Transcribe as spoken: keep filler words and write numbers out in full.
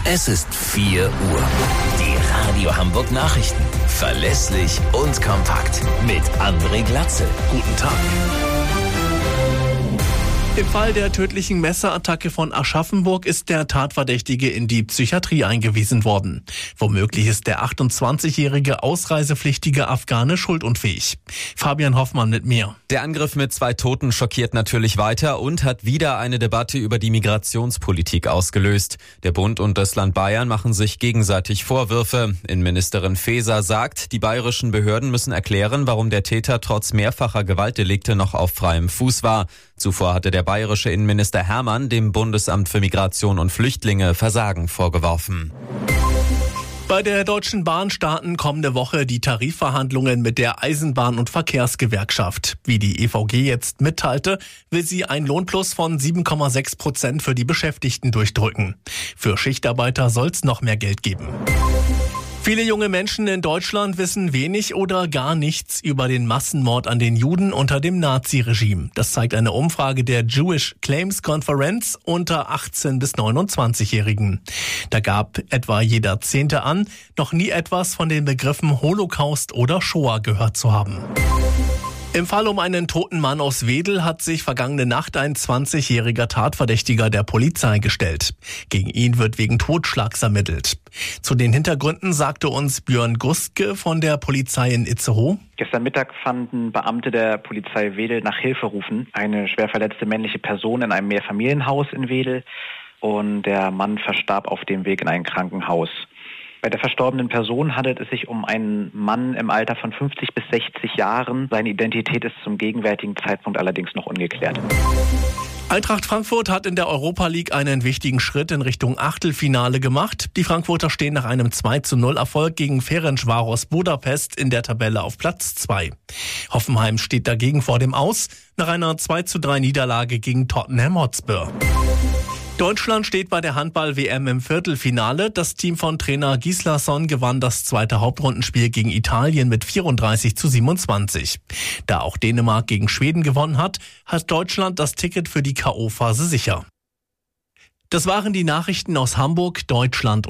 Es ist vier Uhr. Die Radio Hamburg Nachrichten. Verlässlich und kompakt. Mit André Glatzel. Guten Tag. Im Fall der tödlichen Messerattacke von Aschaffenburg ist der Tatverdächtige in die Psychiatrie eingewiesen worden. Womöglich ist der achtundzwanzigjährige ausreisepflichtige Afghane schuldunfähig. Fabian Hoffmann mit mehr. Der Angriff mit zwei Toten schockiert natürlich weiter und hat wieder eine Debatte über die Migrationspolitik ausgelöst. Der Bund und das Land Bayern machen sich gegenseitig Vorwürfe. Innenministerin Faeser sagt, die bayerischen Behörden müssen erklären, warum der Täter trotz mehrfacher Gewaltdelikte noch auf freiem Fuß war. Zuvor hatte der bayerische Innenminister Hermann dem Bundesamt für Migration und Flüchtlinge Versagen vorgeworfen. Bei der Deutschen Bahn starten kommende Woche die Tarifverhandlungen mit der Eisenbahn- und Verkehrsgewerkschaft. Wie die E V G jetzt mitteilte, will sie ein Lohnplus von sieben Komma sechs Prozent für die Beschäftigten durchdrücken. Für Schichtarbeiter soll es noch mehr Geld geben. Viele junge Menschen in Deutschland wissen wenig oder gar nichts über den Massenmord an den Juden unter dem Naziregime. Das zeigt eine Umfrage der Jewish Claims Conference unter achtzehn- bis neunundzwanzigjährigen. Da gab etwa jeder Zehnte an, noch nie etwas von den Begriffen Holocaust oder Shoah gehört zu haben. Im Fall um einen toten Mann aus Wedel hat sich vergangene Nacht ein zwanzigjähriger Tatverdächtiger der Polizei gestellt. Gegen ihn wird wegen Totschlags ermittelt. Zu den Hintergründen sagte uns Björn Gustke von der Polizei in Itzehoe. Gestern Mittag fanden Beamte der Polizei Wedel nach Hilfe rufen. Eine schwer verletzte männliche Person in einem Mehrfamilienhaus in Wedel und der Mann verstarb auf dem Weg in ein Krankenhaus. Bei der verstorbenen Person handelt es sich um einen Mann im Alter von fünfzig bis sechzig Jahren. Seine Identität ist zum gegenwärtigen Zeitpunkt allerdings noch ungeklärt. Eintracht Frankfurt hat in der Europa League einen wichtigen Schritt in Richtung Achtelfinale gemacht. Die Frankfurter stehen nach einem zwei zu null Erfolg gegen Ferencváros Budapest in der Tabelle auf Platz zwei. Hoffenheim steht dagegen vor dem Aus nach einer zwei zu drei Niederlage gegen Tottenham Hotspur. Deutschland steht bei der Handball-W M im Viertelfinale. Das Team von Trainer Gislason gewann das zweite Hauptrundenspiel gegen Italien mit vierunddreißig zu siebenundzwanzig. Da auch Dänemark gegen Schweden gewonnen hat, hat Deutschland das Ticket für die K O-Phase sicher. Das waren die Nachrichten aus Hamburg, Deutschland